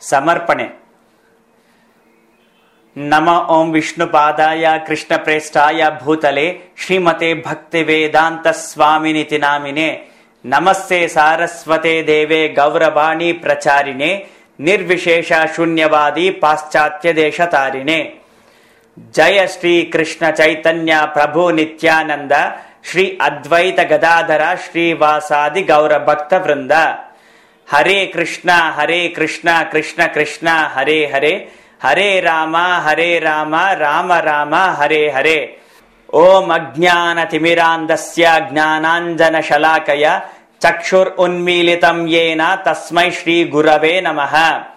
ಸಮರ್ಪಣೆ. ನಮ ಓಂ ವಿಷ್ಣುಪಾದಾಯ ಕೃಷ್ಣ ಪ್ರೇಷ್ಠಾಯ ಭೂತಲೆ ಶ್ರೀಮತೆ ಭಕ್ತಿ ವೇದಾಂತ ಸ್ವಾಮಿನಿತಿ ನಾಮಿನೆ. ನಮಸ್ತೆ ಸಾರಸ್ವತೆ ದೇವೆ ಗೌರವಾಣಿ ಪ್ರಚಾರಿಣೆ ನಿರ್ವಿಶೇಷ ಶೂನ್ಯವಾದಿ ಪಾಶ್ಚಾತ್ಯ ದೇಶ ತಾರಿಣೆ. ಜಯ ಶ್ರೀ ಕೃಷ್ಣ ಚೈತನ್ಯ ಪ್ರಭು ನಿತ್ಯಾನಂದ ಶ್ರೀ ಅದ್ವೈತ ಗದಾಧರ ಶ್ರೀವಾಸಾದಿ ಗೌರ ಭಕ್ತ ವೃಂದ. ಹರೇ ಕೃಷ್ಣ ಕೃಷ್ಣ ಕೃಷ್ಣ ಹರೇ ಹರೇ, ಹರೇ ರಾಮ ರಾಮ ರಾಮ ಹರೇ ಹರೇ. ಓಂ ಅಜ್ಞಾನ ತಿಮಿರಾಂಧಸ್ಯ ಜ್ಞಾನಾಂಜನ ಶಲಾಕಯ ಚಕ್ಷುರ್ ಉನ್ಮೀಲಿತಂ ಯೇನ ತಸ್ಮೈ ಶ್ರೀ ಗುರವೇ ನಮಃ.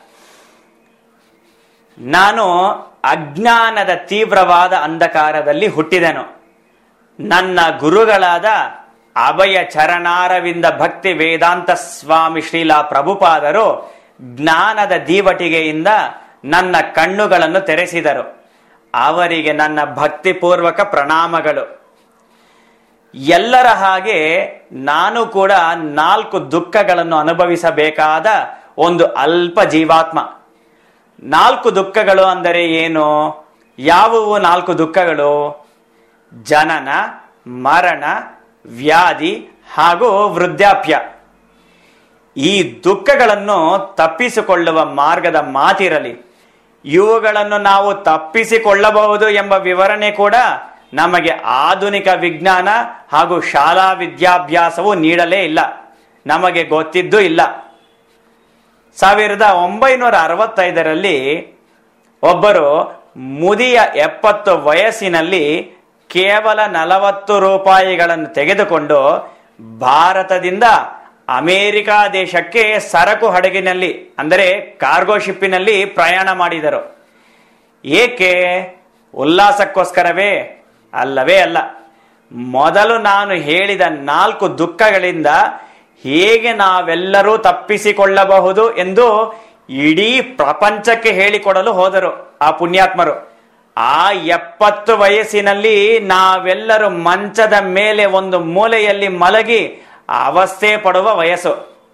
ನಾನು ಅಜ್ಞಾನದ ತೀವ್ರವಾದ ಅಂಧಕಾರದಲ್ಲಿ ಹುಟ್ಟಿದೆನು. ನನ್ನ ಗುರುಗಳಾದ ಅಭಯ ಚರಣಾರವಿಂದ ಭಕ್ತಿ ವೇದಾಂತ ಸ್ವಾಮಿ ಶ್ರೀಲ ಪ್ರಭುಪಾದರು ಜ್ಞಾನದ ದೀವಟಿಗೆಯಿಂದ ನನ್ನ ಕಣ್ಣುಗಳನ್ನು ತೆರೆಸಿದರು. ಅವರಿಗೆ ನನ್ನ ಭಕ್ತಿಪೂರ್ವಕ ಪ್ರಣಾಮಗಳು. ಎಲ್ಲರ ಹಾಗೆ ನಾನು ಕೂಡ 4 ದುಃಖಗಳನ್ನು ಅನುಭವಿಸಬೇಕಾದ ಒಂದು ಅಲ್ಪ ಜೀವಾತ್ಮ. 4 ದುಃಖಗಳು ಅಂದರೆ ಏನು? ಯಾವುವು 4 ದುಃಖಗಳು? ಜನನ, ಮರಣ, ವ್ಯಾಧಿ ಹಾಗೂ ವೃದ್ಧಾಪ್ಯ. ಈ ದುಃಖಗಳನ್ನು ತಪ್ಪಿಸಿಕೊಳ್ಳುವ ಮಾರ್ಗದ ಮಾತಿರಲಿ. ಇವುಗಳನ್ನು ನಾವು ತಪ್ಪಿಸಿಕೊಳ್ಳಬಹುದು ಎಂಬ ವಿವರಣೆ ಕೂಡ ನಮಗೆ ಆಧುನಿಕ ವಿಜ್ಞಾನ ಹಾಗೂ ಶಾಲಾ ವಿದ್ಯಾಭ್ಯಾಸವು ನೀಡಲೇ ಇಲ್ಲ, ನಮಗೆ ಗೊತ್ತಿದ್ದೂ ಇಲ್ಲ. 1965ರಲ್ಲಿ ಒಬ್ಬರು ಮುದಿಯ 70 ವಯಸ್ಸಿನಲ್ಲಿ ಕೇವಲ 40 ರೂಪಾಯಿಗಳನ್ನು ತೆಗೆದುಕೊಂಡು ಭಾರತದಿಂದ ಅಮೆರಿಕಾ ದೇಶಕ್ಕೆ ಸರಕು ಹಡಗಿನಲ್ಲಿ ಅಂದರೆ ಕಾರ್ಗೋ ಶಿಪ್ಪಿನಲ್ಲಿ ಪ್ರಯಾಣ ಮಾಡಿದರು. ಏಕೆ? ಉಲ್ಲಾಸಕ್ಕೋಸ್ಕರವೇ? ಅಲ್ಲವೇ ಅಲ್ಲ. ಮೊದಲು ನಾನು ಹೇಳಿದ 4 ದುಃಖಗಳಿಂದ ಹೇಗೆ ನಾವೆಲ್ಲರೂ ತಪ್ಪಿಸಿಕೊಳ್ಳಬಹುದು ಎಂದು ಇಡೀ ಪ್ರಪಂಚಕ್ಕೆ ಹೇಳಿಕೊಡಲು ಹೋದರು ಆ ಪುಣ್ಯಾತ್ಮರು. ಆ 70 ವಯಸ್ಸಿನಲ್ಲಿ ನಾವೆಲ್ಲರೂ ಮಂಚದ ಮೇಲೆ ಒಂದು ಮೂಲೆಯಲ್ಲಿ ಮಲಗಿ ಅವಸ್ಥೆ ಪಡುವ ವಯಸ್ಸು.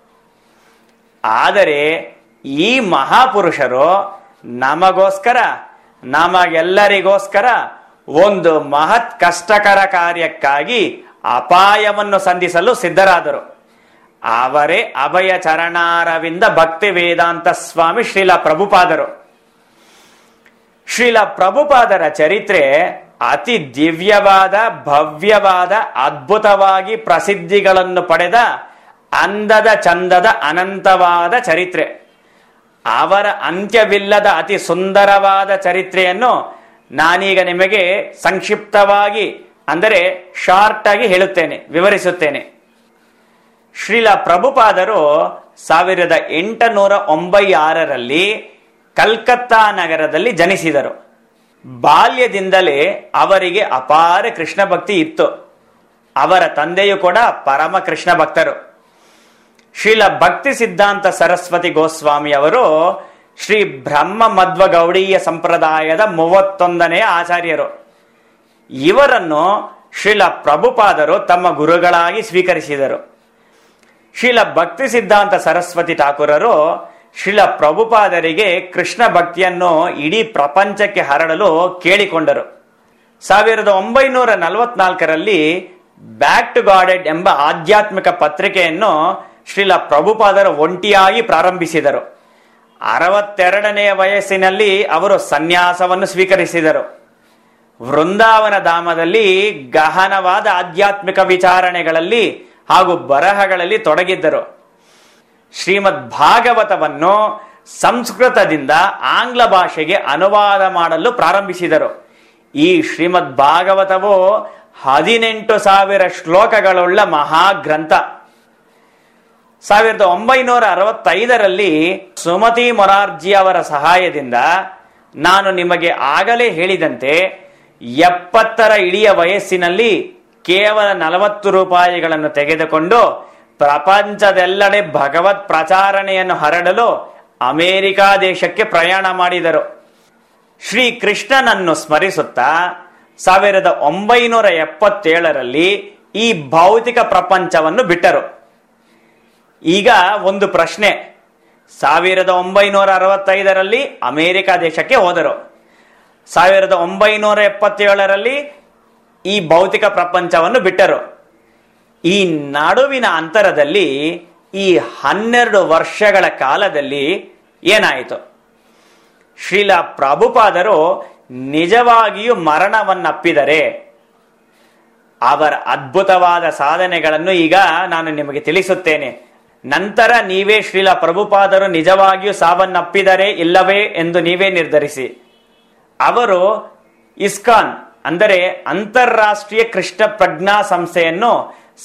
ಆದರೆ ಈ ಮಹಾಪುರುಷರು ನಮಗೋಸ್ಕರ, ನಮಗೆಲ್ಲರಿಗೋಸ್ಕರ ಒಂದು ಮಹತ್ ಕಷ್ಟಕರ ಕಾರ್ಯಕ್ಕಾಗಿ ಅಪಾಯವನ್ನು ಸಂಧಿಸಲು ಸಿದ್ಧರಾದರು. ಅವರೇ ಅಭಯ ಚರಣಾರವಿಂದ ಭಕ್ತಿ ವೇದಾಂತ ಸ್ವಾಮಿ ಶ್ರೀಲ ಪ್ರಭುಪಾದರು. ಶ್ರೀಲ ಪ್ರಭುಪಾದರ ಚರಿತ್ರೆ ಅತಿ ದಿವ್ಯವಾದ, ಭವ್ಯವಾದ, ಅದ್ಭುತವಾಗಿ ಪ್ರಸಿದ್ಧಿಗಳನ್ನು ಪಡೆದ ಅಂದದ ಚಂದದ ಅನಂತವಾದ ಚರಿತ್ರೆ. ಅವರ ಅಂತ್ಯವಿಲ್ಲದ ಅತಿ ಸುಂದರವಾದ ಚರಿತ್ರೆಯನ್ನು ನಾನೀಗ ನಿಮಗೆ ಸಂಕ್ಷಿಪ್ತವಾಗಿ ಅಂದರೆ ಶಾರ್ಟ್ ಆಗಿ ಹೇಳುತ್ತೇನೆ, ವಿವರಿಸುತ್ತೇನೆ. ಶ್ರೀಲ ಪ್ರಭುಪಾದರು 1896ರಲ್ಲಿ ಕಲ್ಕತ್ತಾ ನಗರದಲ್ಲಿ ಜನಿಸಿದರು. ಬಾಲ್ಯದಿಂದಲೇ ಅವರಿಗೆ ಅಪಾರ ಕೃಷ್ಣ ಭಕ್ತಿ ಇತ್ತು. ಅವರ ತಂದೆಯು ಕೂಡ ಪರಮ ಕೃಷ್ಣ ಭಕ್ತರು. ಶ್ರೀಲ ಭಕ್ತಿ ಸಿದ್ಧಾಂತ ಸರಸ್ವತಿ ಗೋಸ್ವಾಮಿ ಅವರು ಶ್ರೀ ಬ್ರಹ್ಮ ಮಧ್ವ ಗೌಡೀಯ ಸಂಪ್ರದಾಯದ 31ನೇ ಆಚಾರ್ಯರು. ಇವರನ್ನು ಶ್ರೀಲ ಪ್ರಭುಪಾದರು ತಮ್ಮ ಗುರುಗಳಾಗಿ ಸ್ವೀಕರಿಸಿದರು. ಶ್ರೀಲ ಭಕ್ತಿ ಸಿದ್ಧಾಂತ ಸರಸ್ವತಿ ಠಾಕೂರರು ಶ್ರೀಲ ಪ್ರಭುಪಾದರಿಗೆ ಕೃಷ್ಣ ಭಕ್ತಿಯನ್ನು ಇಡೀ ಪ್ರಪಂಚಕ್ಕೆ ಹರಡಲು ಕೇಳಿಕೊಂಡರು. 1944ರಲ್ಲಿ ಬ್ಯಾಕ್ ಟು ಗಾಡೆಡ್ ಎಂಬ ಆಧ್ಯಾತ್ಮಿಕ ಪತ್ರಿಕೆಯನ್ನು ಶ್ರೀಲ ಪ್ರಭುಪಾದರು ಒಂಟಿಯಾಗಿ ಪ್ರಾರಂಭಿಸಿದರು. 62ನೇ ವಯಸ್ಸಿನಲ್ಲಿ ಅವರು ಸನ್ಯಾಸವನ್ನು ಸ್ವೀಕರಿಸಿದರು. ವೃಂದಾವನ ಧಾಮದಲ್ಲಿ ಗಹನವಾದ ಆಧ್ಯಾತ್ಮಿಕ ವಿಚಾರಣೆಗಳಲ್ಲಿ ಹಾಗೂ ಬರಹಗಳಲ್ಲಿ ತೊಡಗಿದ್ದರು. ಶ್ರೀಮದ್ ಭಾಗವತವನ್ನು ಸಂಸ್ಕೃತದಿಂದ ಆಂಗ್ಲ ಭಾಷೆಗೆ ಅನುವಾದ ಮಾಡಲು ಪ್ರಾರಂಭಿಸಿದರು. ಈ ಶ್ರೀಮದ್ ಭಾಗವತವು 18,000 ಶ್ಲೋಕಗಳುಳ್ಳ ಮಹಾಗ್ರಂಥ. 1965ರಲ್ಲಿ ಸುಮತಿ ಮೊರಾರ್ಜಿ ಅವರ ಸಹಾಯದಿಂದ ನಾನು ನಿಮಗೆ ಆಗಲೇ ಹೇಳಿದಂತೆ 70ರ ಇಳಿಯ ವಯಸ್ಸಿನಲ್ಲಿ ಕೇವಲ 40 ರೂಪಾಯಿಗಳನ್ನು ತೆಗೆದುಕೊಂಡು ಪ್ರಪಂಚದೆಲ್ಲೆಡೆ ಭಗವತ್ ಪ್ರಚಾರಣೆಯನ್ನು ಹರಡಲು ಅಮೆರಿಕಾ ದೇಶಕ್ಕೆ ಪ್ರಯಾಣ ಮಾಡಿದರು. ಶ್ರೀ ಕೃಷ್ಣನನ್ನು ಸ್ಮರಿಸುತ್ತಾ 1977ರಲ್ಲಿ ಈ ಭೌತಿಕ ಪ್ರಪಂಚವನ್ನು ಬಿಟ್ಟರು. ಈಗ ಒಂದು ಪ್ರಶ್ನೆ, 1965ರಲ್ಲಿ ಅಮೆರಿಕ ದೇಶಕ್ಕೆ ಹೋದರು. 1977ರಲ್ಲಿ ಈ ಭೌತಿಕ ಪ್ರಪಂಚವನ್ನು ಬಿಟ್ಟರು. ಈ ನಡುವಿನ ಅಂತರದಲ್ಲಿ ಈ 12 ವರ್ಷಗಳ ಕಾಲದಲ್ಲಿ ಏನಾಯಿತು? ಶ್ರೀಲ ಪ್ರಭುಪಾದರು ನಿಜವಾಗಿಯೂ ಮರಣವನ್ನಪ್ಪಿದರೆ ಅವರ ಅದ್ಭುತವಾದ ಸಾಧನೆಗಳನ್ನು ಈಗ ನಾನು ನಿಮಗೆ ತಿಳಿಸುತ್ತೇನೆ. ನಂತರ ನೀವೇ ಶ್ರೀಲ ಪ್ರಭುಪಾದರು ನಿಜವಾಗಿಯೂ ಸಾವನ್ನಪ್ಪಿದರೆ ಇಲ್ಲವೇ ಎಂದು ನೀವೇ ನಿರ್ಧರಿಸಿ. ಅವರು ಇಸ್ಕಾನ್ ಅಂದರೆ ಅಂತಾರಾಷ್ಟ್ರೀಯ ಕೃಷ್ಣ ಪ್ರಜ್ಞಾ ಸಂಸ್ಥೆಯನ್ನು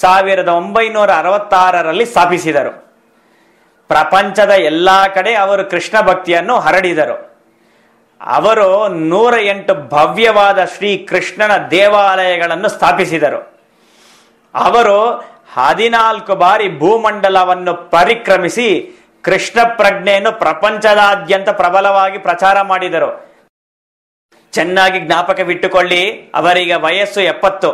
1966ರಲ್ಲಿ ಸ್ಥಾಪಿಸಿದರು. ಪ್ರಪಂಚದ ಎಲ್ಲಾ ಕಡೆ ಅವರು ಕೃಷ್ಣ ಭಕ್ತಿಯನ್ನು ಹರಡಿದರು. ಅವರು 108 ಭವ್ಯವಾದ ಶ್ರೀ ಕೃಷ್ಣನ ದೇವಾಲಯಗಳನ್ನು ಸ್ಥಾಪಿಸಿದರು. ಅವರು 14 ಬಾರಿ ಭೂಮಂಡಲವನ್ನು ಪರಿಕ್ರಮಿಸಿ ಕೃಷ್ಣ ಪ್ರಜ್ಞೆಯನ್ನು ಪ್ರಪಂಚದಾದ್ಯಂತ ಪ್ರಬಲವಾಗಿ ಪ್ರಚಾರ ಮಾಡಿದರು. ಚೆನ್ನಾಗಿ ಜ್ಞಾಪಕವಿಟ್ಟುಕೊಳ್ಳಿ, ಅವರಿಗೆ ವಯಸ್ಸು 70.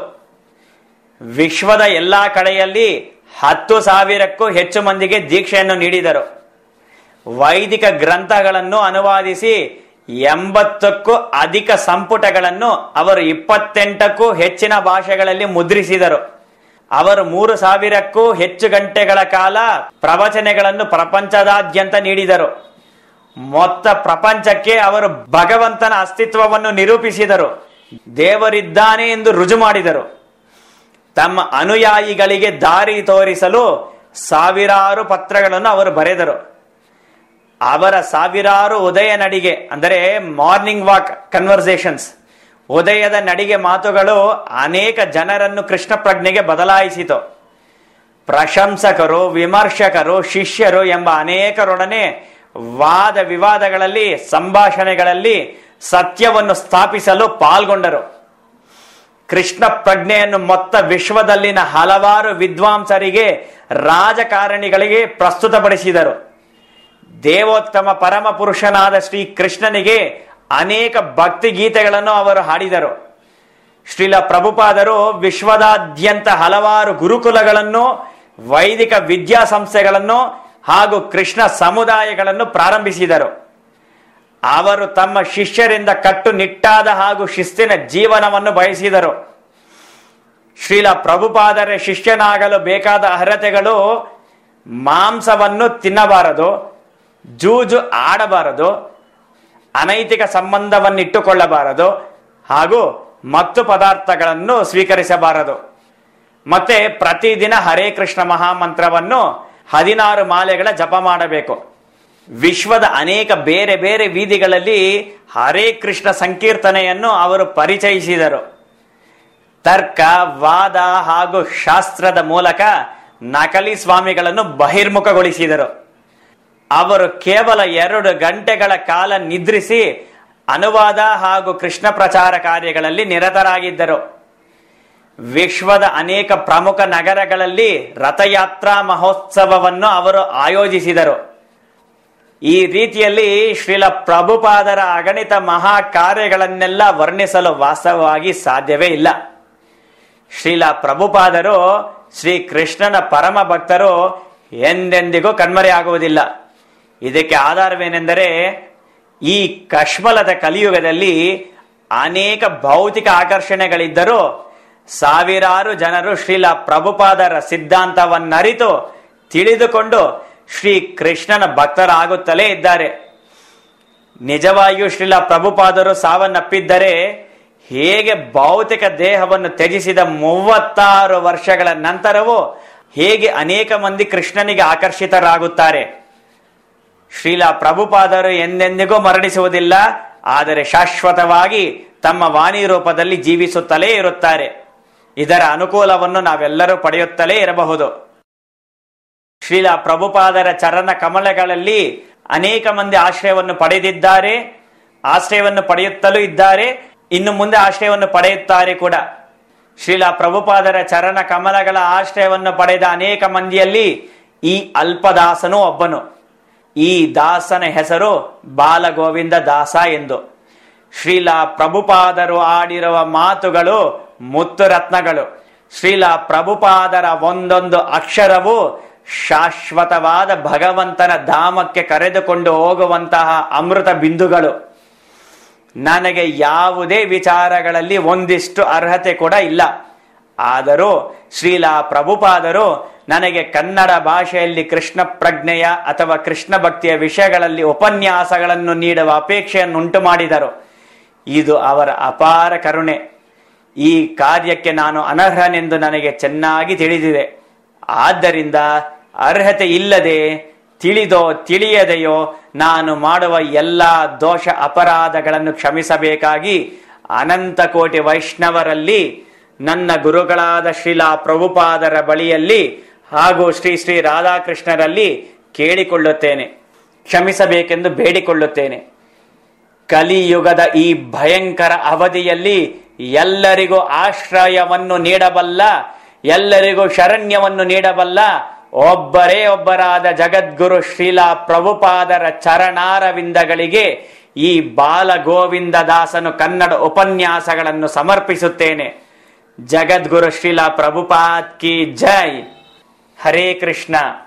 ವಿಶ್ವದ ಎಲ್ಲಾ ಕಡೆಯಲ್ಲಿ 10,000ಕ್ಕೂ ಹೆಚ್ಚು ಮಂದಿಗೆ ದೀಕ್ಷೆಯನ್ನು ನೀಡಿದರು. ವೈದಿಕ ಗ್ರಂಥಗಳನ್ನು ಅನುವಾದಿಸಿ 80ಕ್ಕೂ ಅಧಿಕ ಸಂಪುಟಗಳನ್ನು ಅವರು 28ಕ್ಕೂ ಹೆಚ್ಚಿನ ಭಾಷೆಗಳಲ್ಲಿ ಮುದ್ರಿಸಿದರು. ಅವರು 3,000ಕ್ಕೂ ಹೆಚ್ಚು ಗಂಟೆಗಳ ಕಾಲ ಪ್ರವಚನೆಗಳನ್ನು ಪ್ರಪಂಚದಾದ್ಯಂತ ನೀಡಿದರು. ಮೊತ್ತ ಪ್ರಪಂಚಕ್ಕೆ ಅವರು ಭಗವಂತನ ಅಸ್ತಿತ್ವವನ್ನು ನಿರೂಪಿಸಿದರು. ದೇವರಿದ್ದಾನೆ ಎಂದು ರುಜು ಮಾಡಿದರು. ತಮ್ಮ ಅನುಯಾಯಿಗಳಿಗೆ ದಾರಿ ತೋರಿಸಲು ಸಾವಿರಾರು ಪತ್ರಗಳನ್ನು ಅವರು ಬರೆದರು. ಅವರ ಸಾವಿರಾರು ಉದಯ ನಡಿಗೆ ಅಂದರೆ ಮಾರ್ನಿಂಗ್ ವಾಕ್ ಕನ್ವರ್ಸೇಷನ್ಸ್, ಉದಯದ ನಡಿಗೆ ಮಾತುಗಳು ಅನೇಕ ಜನರನ್ನು ಕೃಷ್ಣ ಪ್ರಜ್ಞೆಗೆ ಬದಲಾಯಿಸಿತು. ಪ್ರಶಂಸಕರು, ವಿಮರ್ಶಕರು, ಶಿಷ್ಯರು ಎಂಬ ಅನೇಕರೊಡನೆ ವಾದ ವಿವಾದಗಳಲ್ಲಿ, ಸಂಭಾಷಣೆಗಳಲ್ಲಿ ಸತ್ಯವನ್ನು ಸ್ಥಾಪಿಸಲು ಪಾಲ್ಗೊಂಡರು. ಕೃಷ್ಣ ಪ್ರಜ್ಞೆಯನ್ನು ಮೊತ್ತ ವಿಶ್ವದಲ್ಲಿನ ಹಲವಾರು ವಿದ್ವಾಂಸರಿಗೆ, ರಾಜಕಾರಣಿಗಳಿಗೆ ಪ್ರಸ್ತುತಪಡಿಸಿದರು. ದೇವೋತ್ತಮ ಪರಮ ಪುರುಷನಾದ ಶ್ರೀ ಕೃಷ್ಣನಿಗೆ ಅನೇಕ ಭಕ್ತಿ ಗೀತೆಗಳನ್ನು ಅವರು ಹಾಡಿದರು. ಶ್ರೀಲ ಪ್ರಭುಪಾದರು ವಿಶ್ವದಾದ್ಯಂತ ಹಲವಾರು ಗುರುಕುಲಗಳನ್ನು, ವೈದಿಕ ವಿದ್ಯಾಸಂಸ್ಥೆಗಳನ್ನು ಹಾಗೂ ಕೃಷ್ಣ ಸಮುದಾಯಗಳನ್ನು ಪ್ರಾರಂಭಿಸಿದರು. ಅವರು ತಮ್ಮ ಶಿಷ್ಯರಿಂದ ಕಟ್ಟುನಿಟ್ಟಾದ ಹಾಗೂ ಶಿಸ್ತಿನ ಜೀವನವನ್ನು ಬಯಸಿದರು. ಶ್ರೀಲ ಪ್ರಭುಪಾದರ ಶಿಷ್ಯನಾಗಲು ಬೇಕಾದ ಅರ್ಹತೆಗಳು: ಮಾಂಸವನ್ನು ತಿನ್ನಬಾರದು, ಜೂಜು ಆಡಬಾರದು, ಅನೈತಿಕ ಸಂಬಂಧವನ್ನಿಟ್ಟುಕೊಳ್ಳಬಾರದು ಹಾಗೂ ಮತ್ತು ಪದಾರ್ಥಗಳನ್ನು ಸ್ವೀಕರಿಸಬಾರದು. ಮತ್ತೆ ಪ್ರತಿದಿನ ಹರೇ ಕೃಷ್ಣ ಮಹಾಮಂತ್ರವನ್ನು 16 ಮಾಲೆಗಳ ಜಪ ಮಾಡಬೇಕು. ವಿಶ್ವದ ಅನೇಕ ಬೇರೆ ಬೇರೆ ಬೀದಿಗಳಲ್ಲಿ ಹರೇ ಕೃಷ್ಣ ಸಂಕೀರ್ತನೆಯನ್ನು ಅವರು ಪರಿಚಯಿಸಿದರು. ತರ್ಕ, ವಾದ ಹಾಗೂ ಶಾಸ್ತ್ರದ ಮೂಲಕ ನಕಲಿ ಸ್ವಾಮಿಗಳನ್ನು ಬಹಿರ್ಮುಖಗೊಳಿಸಿದರು. ಅವರು ಕೇವಲ 2 ಗಂಟೆಗಳ ಕಾಲ ನಿದ್ರಿಸಿ ಅನುವಾದ ಹಾಗೂ ಕೃಷ್ಣ ಪ್ರಚಾರ ಕಾರ್ಯಗಳಲ್ಲಿ ನಿರತರಾಗಿದ್ದರು. ವಿಶ್ವದ ಅನೇಕ ಪ್ರಮುಖ ನಗರಗಳಲ್ಲಿ ರಥಯಾತ್ರಾ ಮಹೋತ್ಸವವನ್ನು ಅವರು ಆಯೋಜಿಸಿದರು. ಈ ರೀತಿಯಲ್ಲಿ ಶ್ರೀಲ ಪ್ರಭುಪಾದರ ಅಗಣಿತ ಮಹಾ ಕಾರ್ಯಗಳನ್ನೆಲ್ಲ ವರ್ಣಿಸಲು ವಾಸ್ತವವಾಗಿ ಸಾಧ್ಯವೇ ಇಲ್ಲ. ಶ್ರೀಲ ಪ್ರಭುಪಾದರು ಶ್ರೀ ಕೃಷ್ಣನ ಪರಮ ಭಕ್ತರು ಎಂದೆಂದಿಗೂ ಕಣ್ಮರೆಯಾಗುವುದಿಲ್ಲ. ಇದಕ್ಕೆ ಆಧಾರವೇನೆಂದರೆ, ಈ ಕಶ್ಮಲದ ಕಲಿಯುಗದಲ್ಲಿ ಅನೇಕ ಭೌತಿಕ ಆಕರ್ಷಣೆಗಳಿದ್ದರೂ ಸಾವಿರಾರು ಜನರು ಶ್ರೀಲ ಪ್ರಭುಪಾದರ ಸಿದ್ಧಾಂತವನ್ನರಿತು ತಿಳಿದುಕೊಂಡು ಶ್ರೀ ಕೃಷ್ಣನ ಭಕ್ತರಾಗುತ್ತಲೇ ಇದ್ದಾರೆ. ನಿಜವಾಗಿಯೂ ಶ್ರೀಲ ಪ್ರಭುಪಾದರು ಸಾವನ್ನಪ್ಪಿದ್ದರೆ ಹೇಗೆ ಭೌತಿಕ ದೇಹವನ್ನು ತ್ಯಜಿಸಿದ 36 ವರ್ಷಗಳ ನಂತರವೂ ಹೇಗೆ ಅನೇಕ ಮಂದಿ ಕೃಷ್ಣನಿಗೆ ಆಕರ್ಷಿತರಾಗುತ್ತಾರೆ? ಶ್ರೀಲ ಪ್ರಭುಪಾದರು ಎಂದೆಂದಿಗೂ ಮರಣಿಸುವುದಿಲ್ಲ, ಆದರೆ ಶಾಶ್ವತವಾಗಿ ತಮ್ಮ ವಾಣಿ ರೂಪದಲ್ಲಿ ಜೀವಿಸುತ್ತಲೇ ಇರುತ್ತಾರೆ. ಇದರ ಅನುಕೂಲವನ್ನು ನಾವೆಲ್ಲರೂ ಪಡೆಯುತ್ತಲೇ ಇರಬಹುದು. ಶ್ರೀಲ ಪ್ರಭುಪಾದರ ಚರಣ ಕಮಲಗಳಲ್ಲಿ ಅನೇಕ ಮಂದಿ ಆಶ್ರಯವನ್ನು ಪಡೆದಿದ್ದಾರೆ, ಆಶ್ರಯವನ್ನು ಪಡೆಯುತ್ತಲೂ ಇದ್ದಾರೆ, ಇನ್ನು ಮುಂದೆ ಆಶ್ರಯವನ್ನು ಪಡೆಯುತ್ತಾರೆ ಕೂಡ. ಶ್ರೀಲ ಪ್ರಭುಪಾದರ ಚರಣ ಕಮಲಗಳ ಆಶ್ರಯವನ್ನು ಪಡೆದ ಅನೇಕ ಮಂದಿಯಲ್ಲಿ ಈ ಅಲ್ಪದಾಸನೂ ಒಬ್ಬನು. ಈ ದಾಸನ ಹೆಸರು ಬಾಲಗೋವಿಂದ ದಾಸ ಎಂದು. ಶ್ರೀಲ ಪ್ರಭುಪಾದರು ಆಡಿರುವ ಮಾತುಗಳು ಮುತ್ತು ರತ್ನಗಳು. ಶ್ರೀಲ ಪ್ರಭುಪಾದರ ಒಂದೊಂದು ಅಕ್ಷರವು ಶಾಶ್ವತವಾದ ಭಗವಂತನ ಧಾಮಕ್ಕೆ ಕರೆದುಕೊಂಡು ಹೋಗುವಂತಹ ಅಮೃತ ಬಿಂದುಗಳು. ನನಗೆ ಯಾವುದೇ ವಿಚಾರಗಳಲ್ಲಿ ಒಂದಿಷ್ಟು ಅರ್ಹತೆ ಕೂಡ ಇಲ್ಲ. ಆದರೂ ಶ್ರೀಲಾ ಪ್ರಭುಪಾದರು ನನಗೆ ಕನ್ನಡ ಭಾಷೆಯಲ್ಲಿ ಕೃಷ್ಣ ಪ್ರಜ್ಞೆಯ ಅಥವಾ ಕೃಷ್ಣ ಭಕ್ತಿಯ ವಿಷಯಗಳಲ್ಲಿ ಉಪನ್ಯಾಸಗಳನ್ನು ನೀಡುವ ಅಪೇಕ್ಷೆಯನ್ನು ಉಂಟು ಮಾಡಿದರು. ಇದು ಅವರ ಅಪಾರ ಕರುಣೆ. ಈ ಕಾರ್ಯಕ್ಕೆ ನಾನು ಅನರ್ಹನೆಂದು ನನಗೆ ಚೆನ್ನಾಗಿ ತಿಳಿದಿದೆ. ಆದ್ದರಿಂದ ಅರ್ಹತೆ ಇಲ್ಲದೆ, ತಿಳಿದೋ ತಿಳಿಯದೆಯೋ ನಾನು ಮಾಡುವ ಎಲ್ಲ ದೋಷ ಅಪರಾಧಗಳನ್ನು ಕ್ಷಮಿಸಬೇಕಾಗಿ ಅನಂತ ಕೋಟಿ ವೈಷ್ಣವರಲ್ಲಿ, ನನ್ನ ಗುರುಗಳಾದ ಶ್ರೀಲಾ ಪ್ರಭುಪಾದರ ಬಳಿಯಲ್ಲಿ ಹಾಗೂ ಶ್ರೀ ಶ್ರೀ ರಾಧಾಕೃಷ್ಣರಲ್ಲಿ ಕೇಳಿಕೊಳ್ಳುತ್ತೇನೆ, ಕ್ಷಮಿಸಬೇಕೆಂದು ಬೇಡಿಕೊಳ್ಳುತ್ತೇನೆ. ಕಲಿಯುಗದ ಈ ಭಯಂಕರ ಅವಧಿಯಲ್ಲಿ ಎಲ್ಲರಿಗೂ ಆಶ್ರಯವನ್ನು ನೀಡಬಲ್ಲ, ಎಲ್ಲರಿಗೂ ಶರಣ್ಯವನ್ನು ನೀಡಬಲ್ಲ ಒಬ್ಬರೇ ಒಬ್ಬರಾದ ಜಗದ್ಗುರು ಶ್ರೀಲಾ ಪ್ರಭುಪಾದರ ಚರಣಾರವಿಂದಗಳಿಗೆ ಈ ಬಾಲ ಗೋವಿಂದ ದಾಸನು ಕನ್ನಡ ಉಪನ್ಯಾಸಗಳನ್ನು ಸಮರ್ಪಿಸುತ್ತೇನೆ. ಜಗದ್ಗುರು ಶ್ರೀಲಾ ಪ್ರಭುಪಾದ್ ಕಿ ಜೈ. ಹರೇ ಕೃಷ್ಣ.